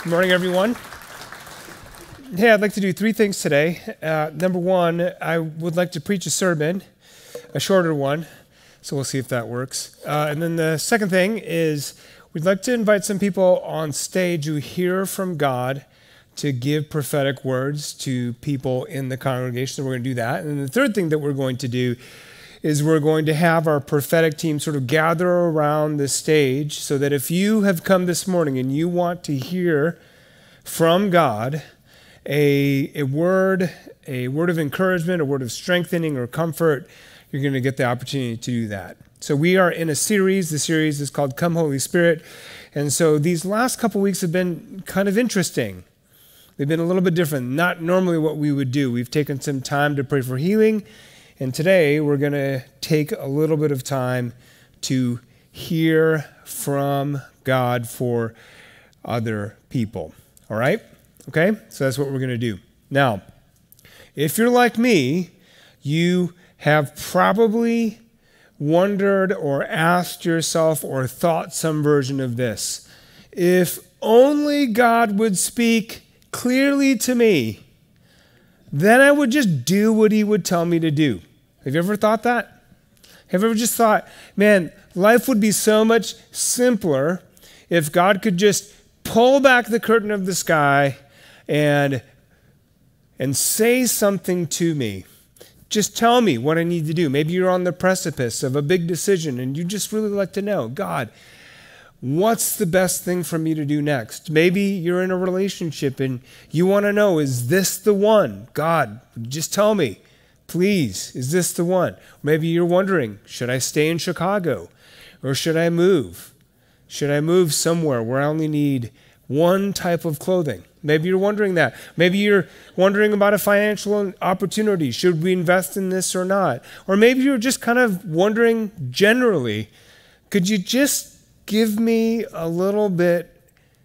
Good morning, everyone. Hey, I'd like to do three things today. Number one, I would like to preach a sermon, a shorter one, so we'll see if that works. And then the second thing is we'd like to invite some people on stage who hear from God to give prophetic words to people in the congregation. So we're going to do that. And then the third thing that we're going to do is we're going to have our prophetic team sort of gather around the stage so that if you have come this morning and you want to hear from God a word of encouragement, a word of strengthening or comfort, you're going to get the opportunity to do that. So we are in a series. The series is called Come Holy Spirit. And so these last couple weeks have been kind of interesting. They've been a little bit different, not normally what we would do. We've taken some time to pray for healing. And today we're going to take a little bit of time to hear from God for other people. All right? Okay? So that's what we're going to do. Now, if you're like me, you have probably wondered or asked yourself or thought some version of this. If only God would speak clearly to me, then I would just do what he would tell me to do. Have you ever thought that? Have you ever just thought, man, life would be so much simpler if God could just pull back the curtain of the sky and say something to me. Just tell me what I need to do. Maybe you're on the precipice of a big decision and you just really like to know, God, what's the best thing for me to do next? Maybe you're in a relationship and you want to know, is this the one? God, just tell me. Please, is this the one? Maybe you're wondering, should I stay in Chicago or should I move? Should I move somewhere where I only need one type of clothing? Maybe you're wondering that. Maybe you're wondering about a financial opportunity. Should we invest in this or not? Or maybe you're just kind of wondering generally, could you just give me a little bit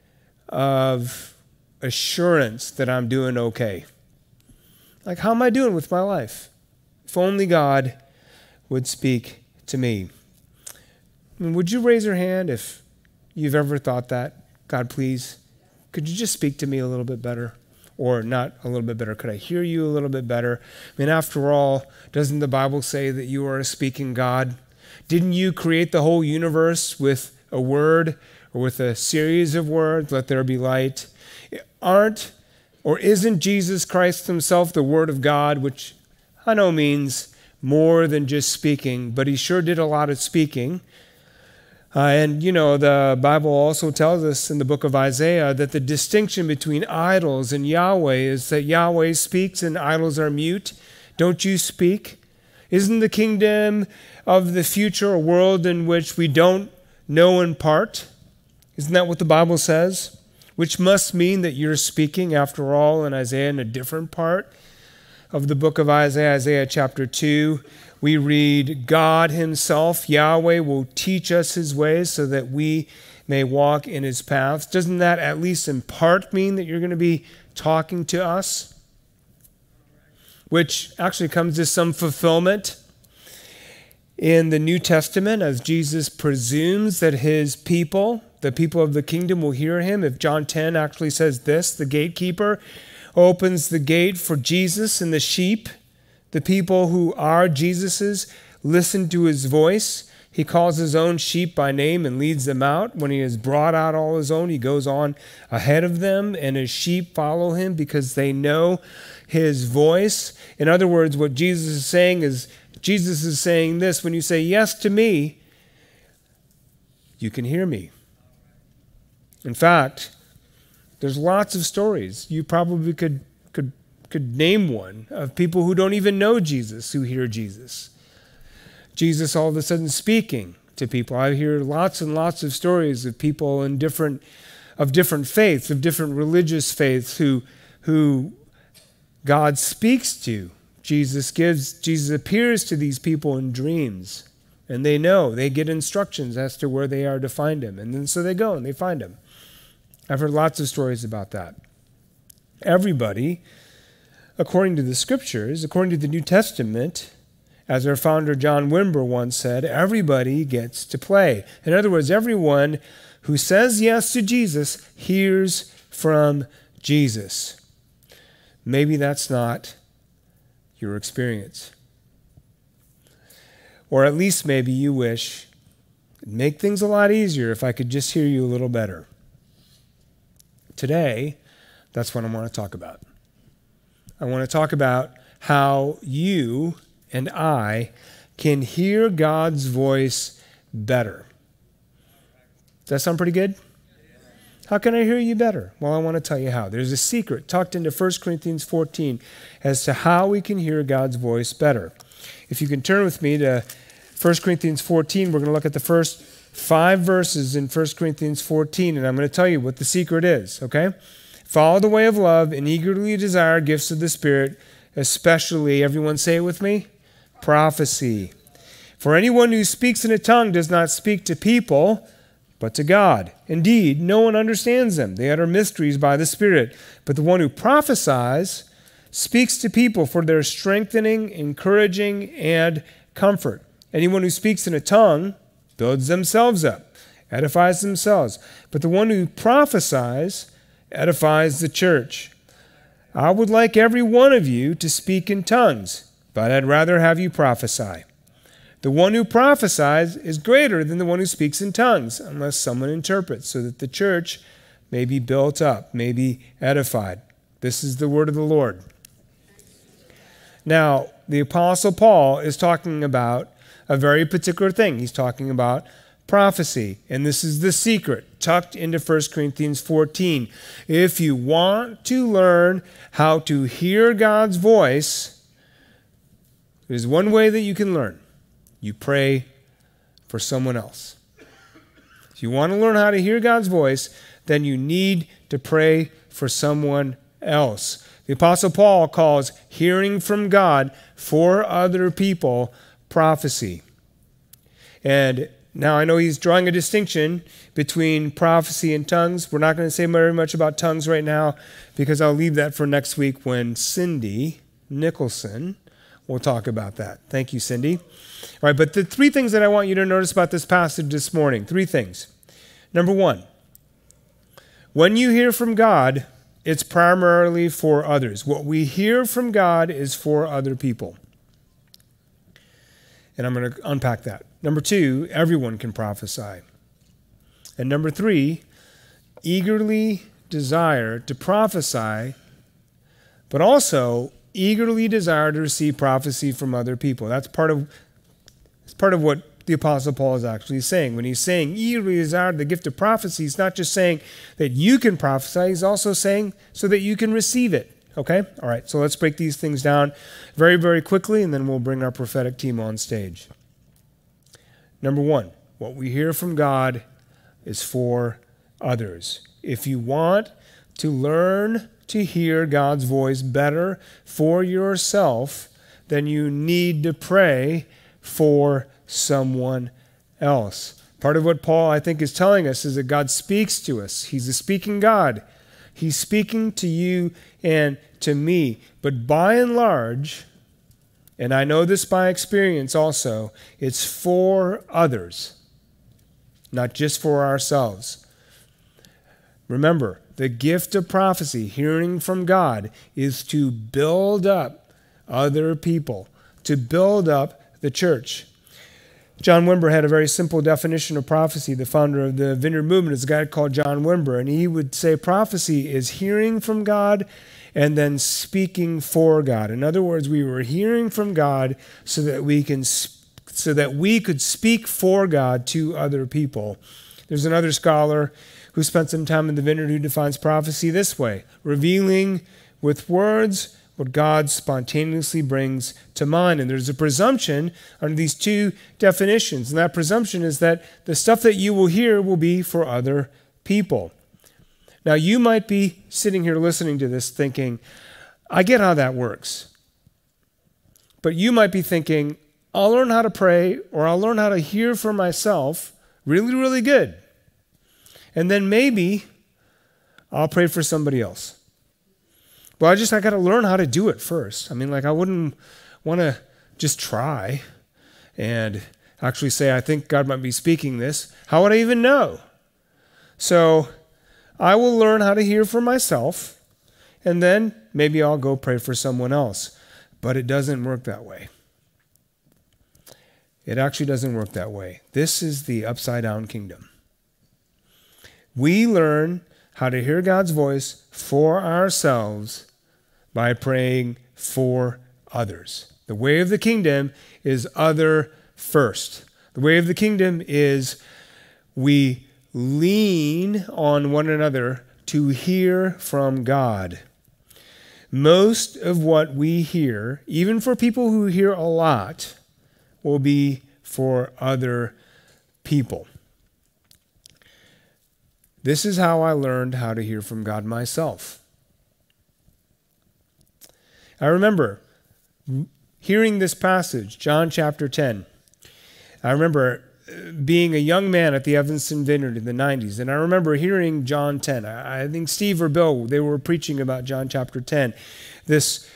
of assurance that I'm doing okay? Like, how am I doing with my life? If only God would speak to me. I mean, would you raise your hand if you've ever thought that? God, please, could you just speak to me a little bit better? Or not a little bit better. Could I hear you a little bit better? I mean, after all, doesn't the Bible say that you are a speaking God? Didn't you create the whole universe with a word or with a series of words? Let there be light. Isn't Jesus Christ himself the Word of God, which I know means more than just speaking, but he sure did a lot of speaking. And the Bible also tells us in the book of Isaiah that the distinction between idols and Yahweh is that Yahweh speaks and idols are mute. Don't you speak? Isn't the kingdom of the future a world in which we don't know in part? Isn't that what the Bible says? Which must mean that you're speaking, after all, in Isaiah in a different part of the book of Isaiah, Isaiah chapter 2. We read, God himself, Yahweh, will teach us his ways so that we may walk in his paths. Doesn't that at least in part mean that you're going to be talking to us? Which actually comes to some fulfillment in the New Testament as Jesus presumes that his people, the people of the kingdom, will hear him. If John 10 actually says this, the gatekeeper opens the gate for Jesus, and the sheep, the people who are Jesus's, listen to his voice. He calls his own sheep by name and leads them out. When he has brought out all his own, he goes on ahead of them, and his sheep follow him because they know his voice. In other words, what Jesus is saying is, Jesus is saying this: when you say yes to me, you can hear me. In fact, there's lots of stories. You probably could name one of people who don't even know Jesus who hear Jesus. Jesus all of a sudden speaking to people. I hear lots and lots of stories of people of different faiths, of different religious faiths who God speaks to. Jesus appears to these people in dreams, and they get instructions as to where they are to find him. And then so they go and they find him. I've heard lots of stories about that. Everybody, according to the scriptures, according to the New Testament, as our founder John Wimber once said, everybody gets to play. In other words, everyone who says yes to Jesus hears from Jesus. Maybe that's not your experience. Or at least maybe you wish it'd make things a lot easier if I could just hear you a little better. Today, that's what I want to talk about. I want to talk about how you and I can hear God's voice better. Does that sound pretty good? How can I hear you better? Well, I want to tell you how. There's a secret tucked into 1 Corinthians 14 as to how we can hear God's voice better. If you can turn with me to 1 Corinthians 14, we're going to look at the first 5 verses in 1 Corinthians 14, and I'm going to tell you what the secret is, okay? Follow the way of love and eagerly desire gifts of the Spirit, especially, everyone say it with me, prophecy. For anyone who speaks in a tongue does not speak to people, but to God. Indeed, no one understands them. They utter mysteries by the Spirit. But the one who prophesies speaks to people for their strengthening, encouraging, and comfort. Anyone who speaks in a tongue builds themselves up, edifies themselves. But the one who prophesies edifies the church. I would like every one of you to speak in tongues, but I'd rather have you prophesy. The one who prophesies is greater than the one who speaks in tongues, unless someone interprets, so that the church may be built up, may be edified. This is the word of the Lord. Now, the Apostle Paul is talking about a very particular thing. He's talking about prophecy, and this is the secret tucked into 1 Corinthians 14. If you want to learn how to hear God's voice, there's one way that you can learn. You pray for someone else. If you want to learn how to hear God's voice, then you need to pray for someone else. The Apostle Paul calls hearing from God for other people prophecy. And now I know he's drawing a distinction between prophecy and tongues. We're not going to say very much about tongues right now because I'll leave that for next week when Cindy Nicholson will talk about that. Thank you, Cindy. All right, but the 3 things that I want you to notice about this passage this morning, 3 things. Number 1, when you hear from God, it's primarily for others. What we hear from God is for other people. And I'm going to unpack that. Number 2, everyone can prophesy. And number 3, eagerly desire to prophesy, but also eagerly desire to receive prophecy from other people. That's part of what the Apostle Paul is actually saying. When he's saying eagerly desire the gift of prophecy, he's not just saying that you can prophesy, he's also saying so that you can receive it. Okay? All right, so let's break these things down very, very quickly, and then we'll bring our prophetic team on stage. Number 1, what we hear from God is for others. If you want to learn to hear God's voice better for yourself, then you need to pray for someone else. Part of what Paul, I think, is telling us is that God speaks to us. He's a speaking God. He's speaking to you and to me. But by and large, and I know this by experience also, it's for others, not just for ourselves. Remember, the gift of prophecy, hearing from God, is to build up other people, to build up the church. John Wimber had a very simple definition of prophecy. The founder of the Vineyard Movement is a guy called John Wimber, and he would say prophecy is hearing from God and then speaking for God. In other words, we were hearing from God so that we could speak for God to other people. There's another scholar who spent some time in the Vineyard who defines prophecy this way: revealing with words what God spontaneously brings to mind. And there's a presumption under these 2 definitions. And that presumption is that the stuff that you will hear will be for other people. Now, you might be sitting here listening to this thinking, I get how that works. But you might be thinking, I'll learn how to pray, or I'll learn how to hear for myself really, really good. And then maybe I'll pray for somebody else. Well, I got to learn how to do it first. I mean, I wouldn't want to just try and actually say, I think God might be speaking this. How would I even know? So I will learn how to hear for myself, and then maybe I'll go pray for someone else. But it doesn't work that way. It actually doesn't work that way. This is the upside-down kingdom. We learn how to hear God's voice for ourselves by praying for others. The way of the kingdom is other first. The way of the kingdom is we lean on one another to hear from God. Most of what we hear, even for people who hear a lot, will be for other people. This is how I learned how to hear from God myself. I remember hearing this passage, John chapter 10. I remember being a young man at the Evanston Vineyard in the 90s, and I remember hearing John 10. I think Steve or Bill, they were preaching about John chapter 10. This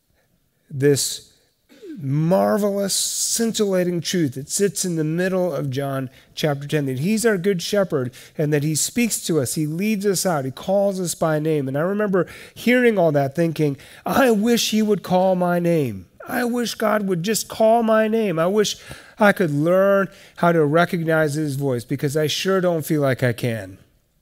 marvelous, scintillating truth that sits in the middle of John chapter 10, that he's our good shepherd and that he speaks to us, he leads us out, he calls us by name. And I remember hearing all that thinking, I wish he would call my name. I wish God would just call my name. I wish I could learn how to recognize his voice, because I sure don't feel like I can.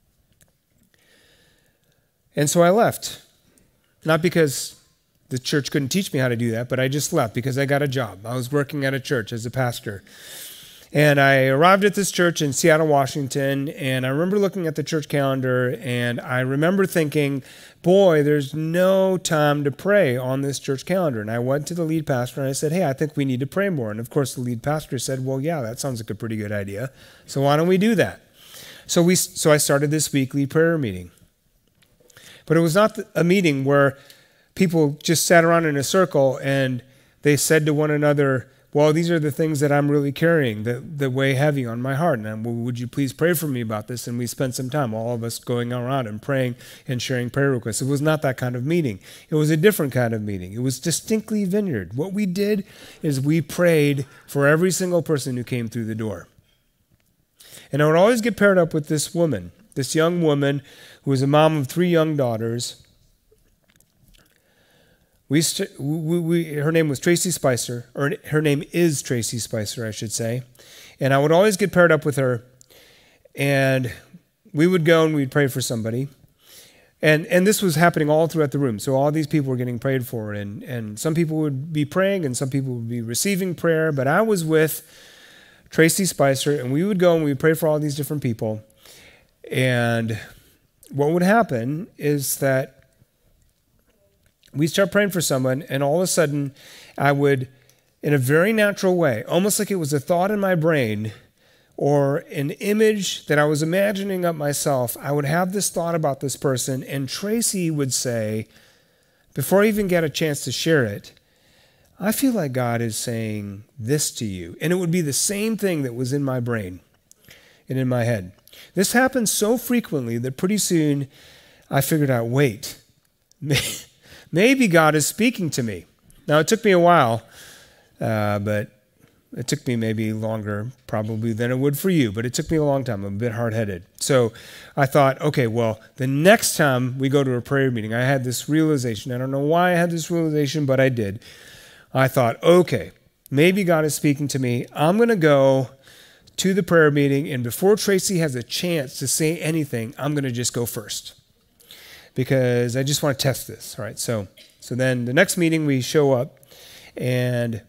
And so I left. Not because the church couldn't teach me how to do that, but I just left because I got a job. I was working at a church as a pastor. And I arrived at this church in Seattle, Washington, and I remember looking at the church calendar, and I remember thinking, boy, there's no time to pray on this church calendar. And I went to the lead pastor and I said, hey, I think we need to pray more. And of course, the lead pastor said, well, yeah, that sounds like a pretty good idea. So why don't we do that? So I started this weekly prayer meeting. But it was not a meeting where people just sat around in a circle and they said to one another, well, these are the things that I'm really carrying that weigh heavy on my heart. And well, would you please pray for me about this? And we spent some time, all of us going around and praying and sharing prayer requests. It was not that kind of meeting. It was a different kind of meeting. It was distinctly Vineyard. What we did is we prayed for every single person who came through the door. And I would always get paired up with this woman, this young woman who was a mom of 3 young daughters. Her name was Tracy Spicer, or her name is Tracy Spicer, I should say. And I would always get paired up with her, and we would go and we'd pray for somebody. And this was happening all throughout the room. So all these people were getting prayed for, and some people would be praying and some people would be receiving prayer. But I was with Tracy Spicer, and we would go and we would pray for all these different people. And what would happen is that we'd start praying for someone, and all of a sudden, I would, in a very natural way, almost like it was a thought in my brain or an image that I was imagining up myself, I would have this thought about this person, and Tracy would say, before I even get a chance to share it, I feel like God is saying this to you. And it would be the same thing that was in my brain and in my head. This happened so frequently that pretty soon I figured out, wait, maybe God is speaking to me. Now, it took me a while, but it took me maybe longer probably than it would for you, but it took me a long time. I'm a bit hard-headed. So I thought, okay, well, the next time we go to a prayer meeting, I had this realization. I don't know why I had this realization, but I did. I thought, okay, maybe God is speaking to me. I'm going to go to the prayer meeting, and before Tracy has a chance to say anything, I'm going to just go first, because I just want to test this. All right, so then the next meeting we show up, and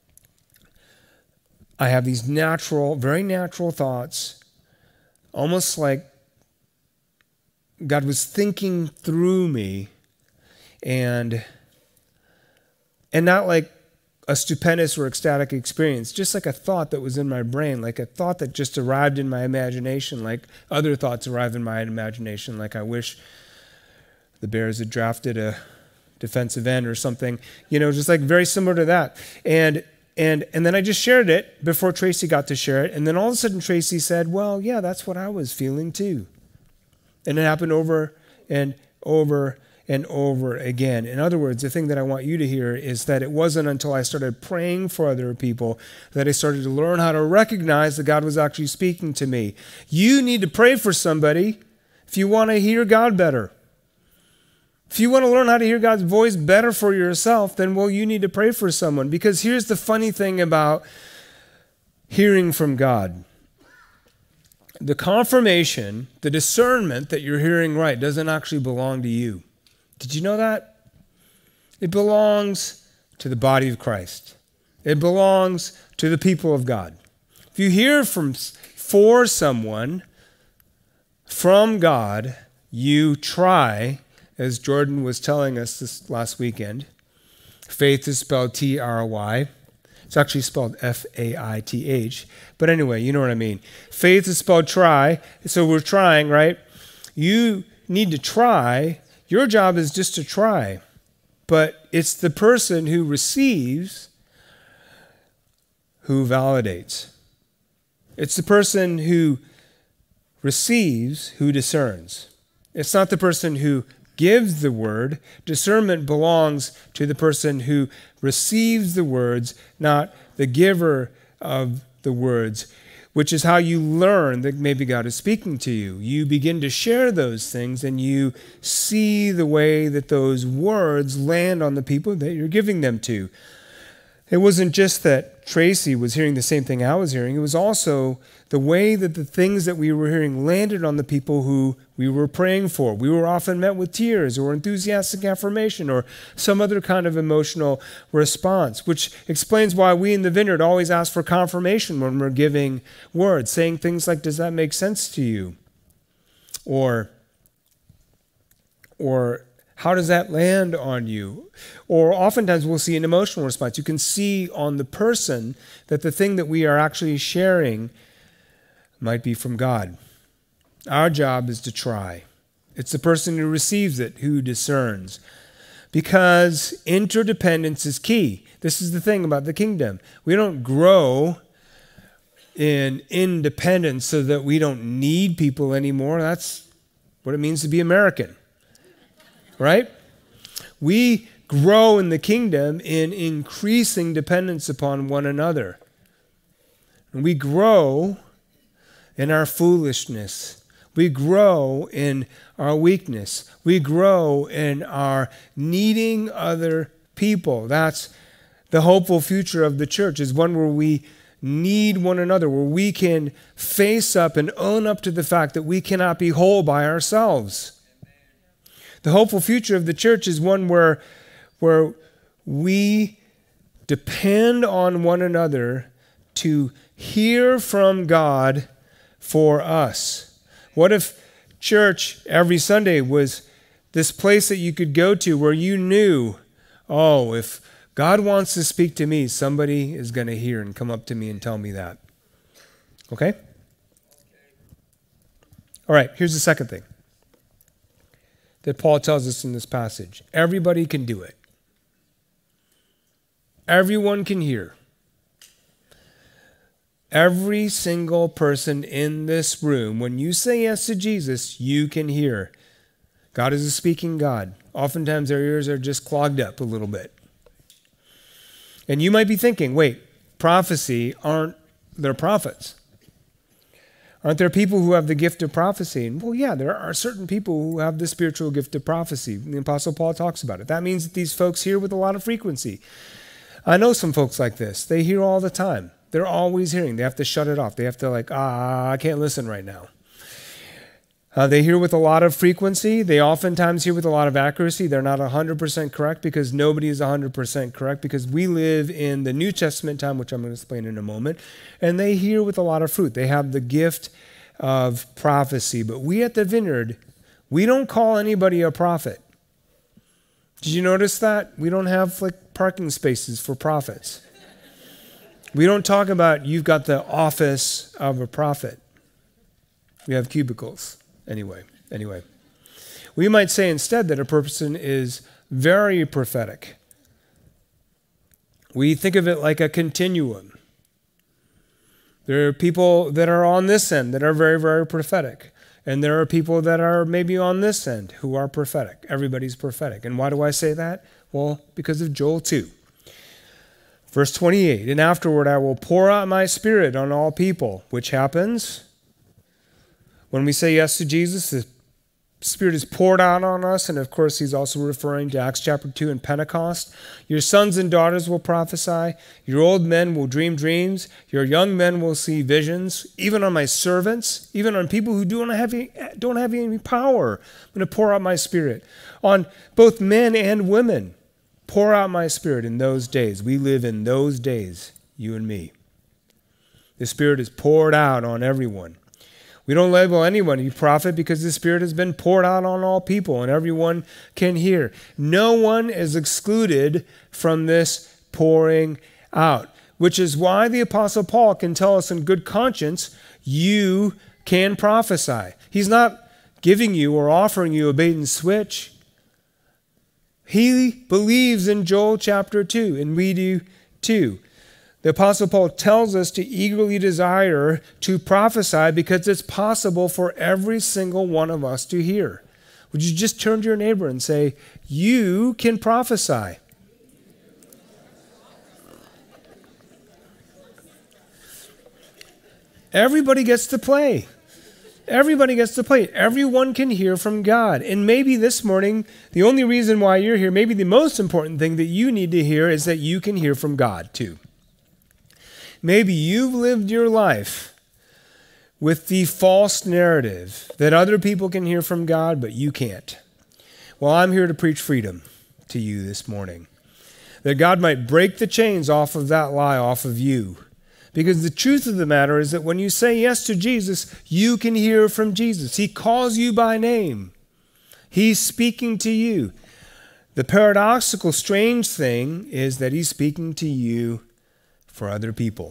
I have these natural, very natural thoughts, almost like God was thinking through me, and not like a stupendous or ecstatic experience, just like a thought that was in my brain, like a thought that just arrived in my imagination, like other thoughts arrive in my imagination, like I wish the Bears had drafted a defensive end or something, just like very similar to that. And then I just shared it before Tracy got to share it. And then all of a sudden Tracy said, well, yeah, that's what I was feeling too. And it happened over and over and over again. In other words, the thing that I want you to hear is that it wasn't until I started praying for other people that I started to learn how to recognize that God was actually speaking to me. You need to pray for somebody, if you want to hear God better, if you want to learn how to hear God's voice better for yourself, then, well, you need to pray for someone. Because here's the funny thing about hearing from God. The confirmation, the discernment that you're hearing right doesn't actually belong to you. Did you know that? It belongs to the body of Christ. It belongs to the people of God. If you hear for someone from God, you try, as Jordan was telling us this last weekend. Faith is spelled T-R-Y. It's actually spelled F-A-I-T-H. But anyway, you know what I mean. Faith is spelled try. So we're trying, right? You need to try. Your job is just to try. But it's the person who receives who validates. It's the person who receives who discerns. It's not the person who gives the word. Discernment belongs to the person who receives the words, not the giver of the words, which is how you learn that maybe God is speaking to you. You begin to share those things and you see the way that those words land on the people that you're giving them to. It wasn't just that Tracy was hearing the same thing I was hearing. It was also the way that the things that we were hearing landed on the people who we were praying for. We were often met with tears or enthusiastic affirmation or some other kind of emotional response, which explains why we in the Vineyard always ask for confirmation when we're giving words, saying things like, does that make sense to you? Or how does that land on you? Or oftentimes we'll see an emotional response. You can see on the person that the thing that we are actually sharing might be from God. Our job is to try. It's the person who receives it who discerns. Because interdependence is key. This is the thing about the kingdom. We don't grow in independence so that we don't need people anymore. That's what it means to be American. Right? We grow in the kingdom in increasing dependence upon one another. And we grow in our foolishness. We grow in our weakness. We grow in our needing other people. That's the hopeful future of the church, is one where we need one another, where we can face up and own up to the fact that we cannot be whole by ourselves. The hopeful future of the church is one where we depend on one another to hear from God for us. What if church every Sunday was this place that you could go to where you knew, oh, if God wants to speak to me, somebody is going to hear and come up to me and tell me that. Okay? All right, here's the second thing that Paul tells us in this passage. Everybody can do it. Everyone can hear. Every single person in this room, when you say yes to Jesus, you can hear. God is a speaking God. Oftentimes our ears are just clogged up a little bit. And you might be thinking, wait, prophecy, aren't there prophets? Aren't there people who have the gift of prophecy? And well, yeah, there are certain people who have the spiritual gift of prophecy. The Apostle Paul talks about it. That means that these folks hear with a lot of frequency. I know some folks like this. They hear all the time. They're always hearing. They have to shut it off. They have to I can't listen right now. They hear with a lot of frequency. They oftentimes hear with a lot of accuracy. They're not 100% correct because nobody is 100% correct because we live in the New Testament time, which I'm going to explain in a moment. And they hear with a lot of fruit. They have the gift of prophecy. But we at the Vineyard, we don't call anybody a prophet. Did you notice that? We don't have parking spaces for prophets. We don't talk about you've got the office of a prophet. We have cubicles. Anyway, we might say instead that a person is very prophetic. We think of it like a continuum. There are people that are on this end that are very, very prophetic. And there are people that are maybe on this end who are prophetic. Everybody's prophetic. And why do I say that? Well, because of Joel 2. Verse 28, and afterward I will pour out my spirit on all people, which happens when we say yes to Jesus. The Spirit is poured out on us, and of course he's also referring to Acts chapter 2 and Pentecost. Your sons and daughters will prophesy. Your old men will dream dreams. Your young men will see visions. Even on my servants, even on people who don't have any power, I'm going to pour out my Spirit. On both men and women, pour out my Spirit in those days. We live in those days, you and me. The Spirit is poured out on everyone. We don't label anyone a prophet because the Spirit has been poured out on all people and everyone can hear. No one is excluded from this pouring out, which is why the Apostle Paul can tell us in good conscience, you can prophesy. He's not giving you or offering you a bait and switch. He believes in Joel chapter 2, and we do too. The Apostle Paul tells us to eagerly desire to prophesy because it's possible for every single one of us to hear. Would you just turn to your neighbor and say, you can prophesy? Everybody gets to play. Everybody gets to play. Everyone can hear from God. And maybe this morning, the only reason why you're here, maybe the most important thing that you need to hear is that you can hear from God too. Maybe you've lived your life with the false narrative that other people can hear from God, but you can't. Well, I'm here to preach freedom to you this morning. That God might break the chains off of that lie off of you. Because the truth of the matter is that when you say yes to Jesus, you can hear from Jesus. He calls you by name. He's speaking to you. The paradoxical, strange thing is that he's speaking to you for other people,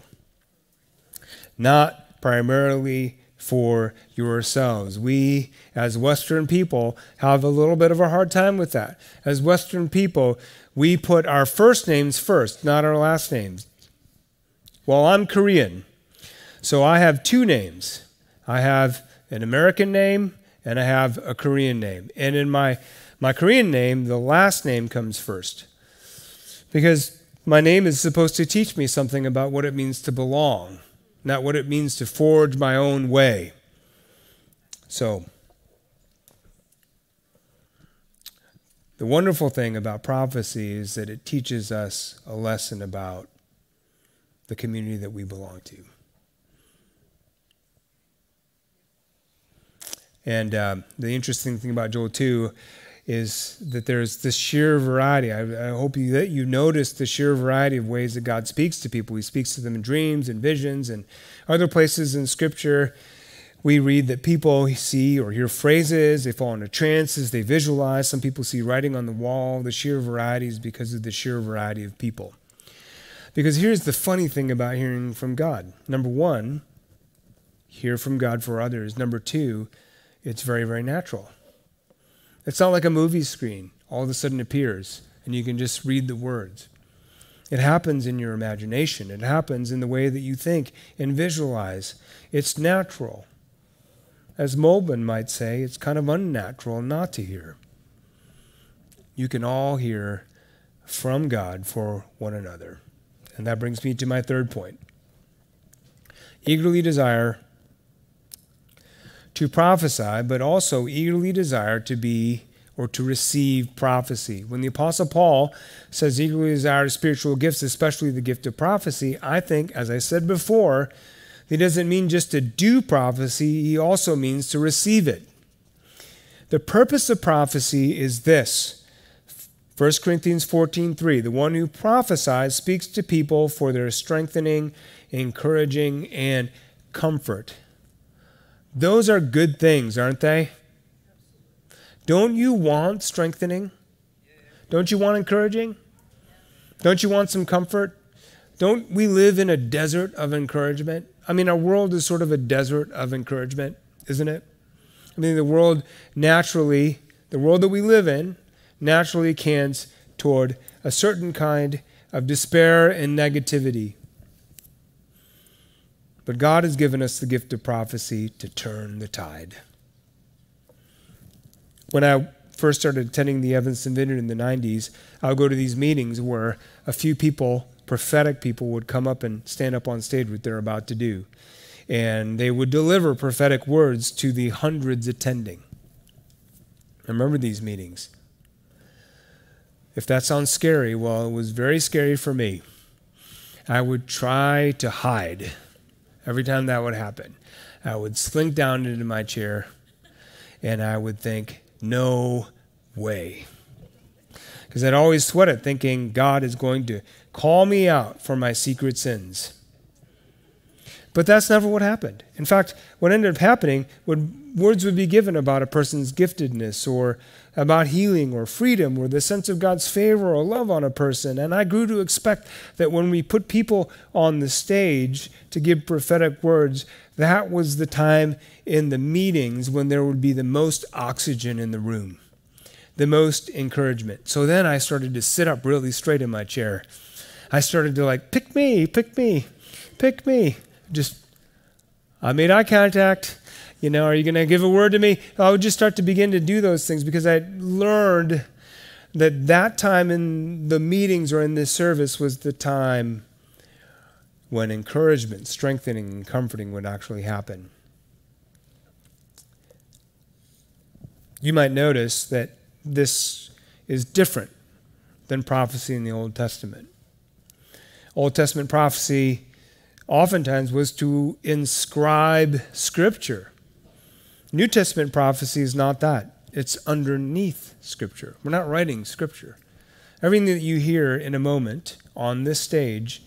not primarily for yourselves. We, as Western people, have a little bit of a hard time with that. As Western people, we put our first names first, not our last names. Well, I'm Korean, so I have two names. I have an American name and I have a Korean name. And in my Korean name, the last name comes first. Because my name is supposed to teach me something about what it means to belong, not what it means to forge my own way. So, the wonderful thing about prophecy is that it teaches us a lesson about the community that we belong to. And the interesting thing about Joel 2 is that there's this sheer variety. I hope that you notice the sheer variety of ways that God speaks to people. He speaks to them in dreams and visions, and other places in Scripture we read that people see or hear phrases, they fall into trances, they visualize. Some people see writing on the wall. The sheer variety is because of the sheer variety of people. Because here's the funny thing about hearing from God. Number one, hear from God for others. Number two, it's very, very natural. It's not like a movie screen all of a sudden appears and you can just read the words. It happens in your imagination. It happens in the way that you think and visualize. It's natural. As Molben might say, it's kind of unnatural not to hear. You can all hear from God for one another. And that brings me to my third point. Eagerly desire to prophesy, but also eagerly desire to be or to receive prophecy. When the Apostle Paul says eagerly desire spiritual gifts, especially the gift of prophecy, I think, as I said before, he doesn't mean just to do prophecy, he also means to receive it. The purpose of prophecy is this. 1 Corinthians 14:3, the one who prophesies speaks to people for their strengthening, encouraging, and comfort. Those are good things, aren't they? Don't you want strengthening? Don't you want encouraging? Don't you want some comfort? Don't we live in a desert of encouragement? I mean, our world is sort of a desert of encouragement, isn't it? I mean, the world that we live in, naturally cans toward a certain kind of despair and negativity. But God has given us the gift of prophecy to turn the tide. When I first started attending the Evanston Vineyard in the 90s, I would go to these meetings where a few people, prophetic people, would come up and stand up on stage what they're about to do. And they would deliver prophetic words to the hundreds attending. I remember these meetings. If that sounds scary, well, it was very scary for me. I would try to hide every time that would happen. I would slink down into my chair and I would think, no way. Because I'd always sweat it thinking God is going to call me out for my secret sins. But that's never what happened. In fact, what ended up happening, when words would be given about a person's giftedness or about healing or freedom or the sense of God's favor or love on a person, and I grew to expect that when we put people on the stage to give prophetic words, that was the time in the meetings when there would be the most oxygen in the room, the most encouragement. So then I started to sit up really straight in my chair. I started to pick me, pick me, pick me. I made eye contact. Are you going to give a word to me? I would just start to begin to do those things because I learned that time in the meetings or in this service was the time when encouragement, strengthening, and comforting would actually happen. You might notice that this is different than prophecy in the Old Testament. Old Testament prophecy oftentimes was to inscribe Scripture. New Testament prophecy is not that. It's underneath Scripture. We're not writing Scripture. Everything that you hear in a moment on this stage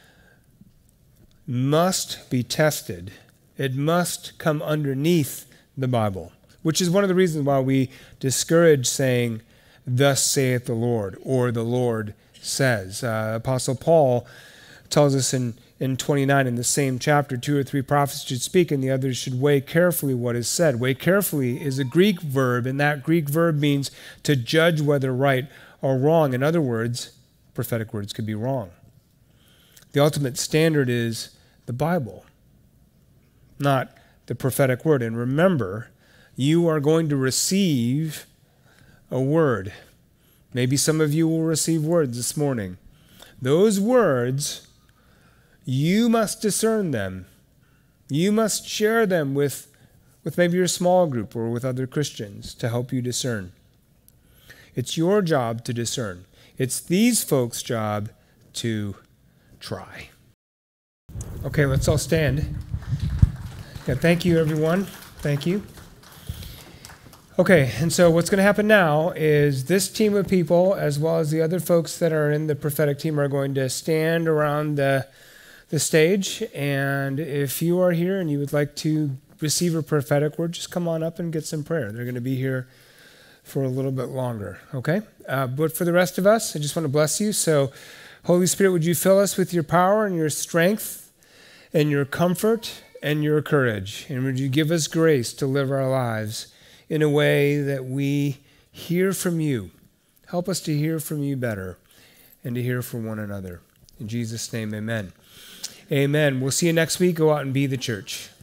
must be tested. It must come underneath the Bible, which is one of the reasons why we discourage saying, "Thus saith the Lord," or "the Lord says." Apostle Paul tells us in 29 in the same chapter, 2 or 3 prophets should speak and the others should weigh carefully what is said. Weigh carefully is a Greek verb, and that Greek verb means to judge whether right or wrong. In other words, prophetic words could be wrong. The ultimate standard is the Bible, not the prophetic word. And remember, you are going to receive a word. Maybe some of you will receive words this morning. Those words, you must discern them. You must share them with maybe your small group or with other Christians to help you discern. It's your job to discern. It's these folks' job to try. Okay, let's all stand. Yeah, thank you, everyone. Thank you. Okay, and so what's going to happen now is this team of people, as well as the other folks that are in the prophetic team, are going to stand around the stage, and if you are here and you would like to receive a prophetic word, just come on up and get some prayer. They're going to be here for a little bit longer, okay? But for the rest of us, I just want to bless you. So, Holy Spirit, would you fill us with your power and your strength and your comfort and your courage? And would you give us grace to live our lives in a way that we hear from you? Help us to hear from you better and to hear from one another. In Jesus' name, amen. Amen. We'll see you next week. Go out and be the church.